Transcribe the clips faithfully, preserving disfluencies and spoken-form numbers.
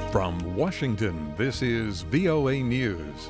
From Washington, this is V O A News.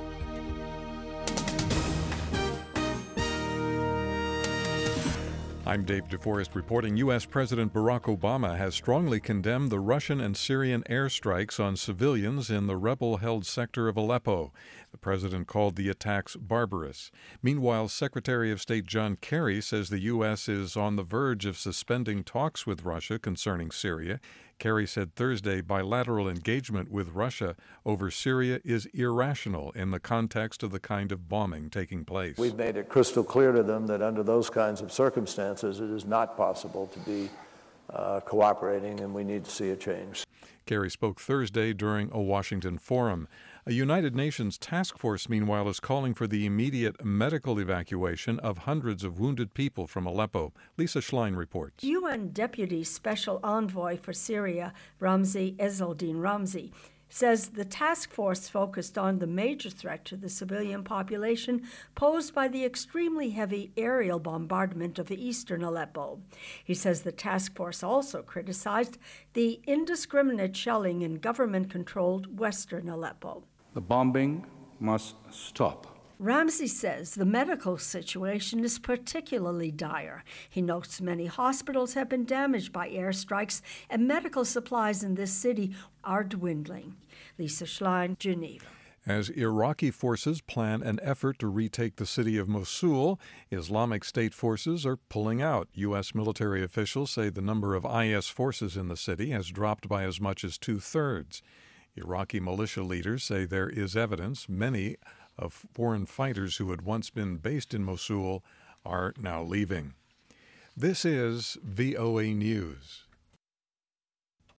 I'm Dave DeForest reporting U S. President Barack Obama has strongly condemned the Russian and Syrian airstrikes on civilians in the rebel-held sector of Aleppo. The president called the attacks barbarous. Meanwhile, Secretary of State John Kerry says the U S is on the verge of suspending talks with Russia concerning Syria. Kerry said Thursday bilateral engagement with Russia over Syria is irrational in the context of the kind of bombing taking place. We've made it crystal clear to them that under those kinds of circumstances, it is not possible to be uh, cooperating, and we need to see a change. Kerry spoke Thursday during a Washington forum. A United Nations task force, meanwhile, is calling for the immediate medical evacuation of hundreds of wounded people from Aleppo. Lisa Schlein reports. U N Deputy Special Envoy for Syria, Ramzi Ezzeldin Ramzi, says the task force focused on the major threat to the civilian population posed by the extremely heavy aerial bombardment of eastern Aleppo. He says the task force also criticized the indiscriminate shelling in government-controlled western Aleppo. The bombing must stop. Ramsey says the medical situation is particularly dire. He notes many hospitals have been damaged by airstrikes, and medical supplies in this city are dwindling. Lisa Schlein, Geneva. As Iraqi forces plan an effort to retake the city of Mosul, Islamic State forces are pulling out. U S military officials say the number of I S forces in the city has dropped by as much as two-thirds. Iraqi militia leaders say there is evidence many of foreign fighters who had once been based in Mosul are now leaving. This is V O A News.